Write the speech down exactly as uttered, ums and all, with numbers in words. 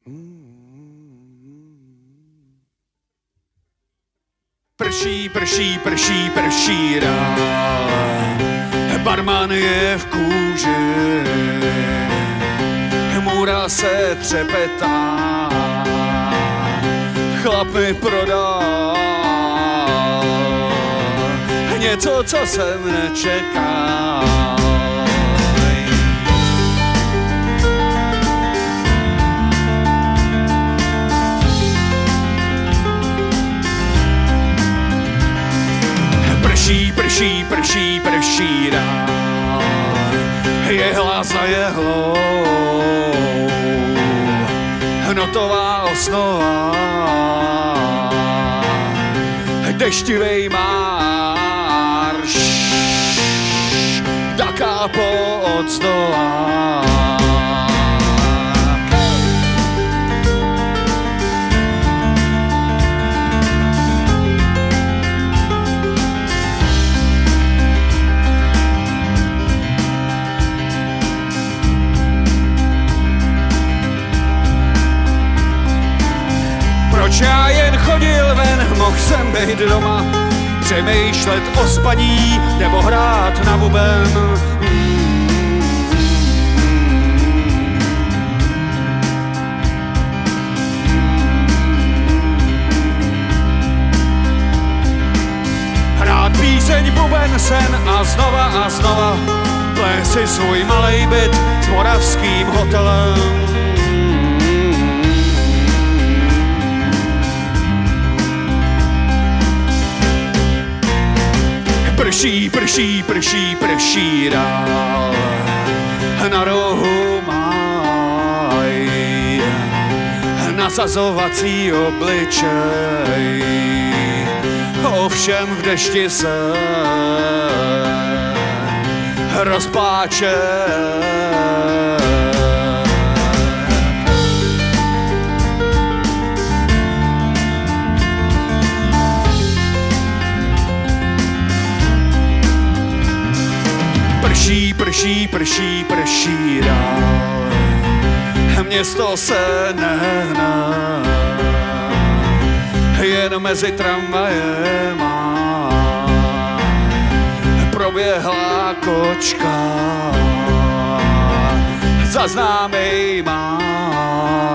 Prší, prší, prší, prší dál. Barman je v kůži, můra se třepetá, chlap mi prodal něco, co jsem nečekal. Prší, prší, prší, prší dál. Jehla za jehlou, hnotová osnova, deštivej marš, da kápo od zdola. Proč já jen chodil ven, mohl jsem být doma, přemýšlet o spaní nebo hrát na buben. Hrát píseň, buben, sen a znova a znova plést si svůj malej byt s moravským hotelem. Prší, prší, prší, prší dál, na rohu maj nasazovací obličej, ovšem v dešti se rozpláče. Prší, prší, prší, prší dál, město se nehná, jen mezi tramvajema proběhla kočka za známejma.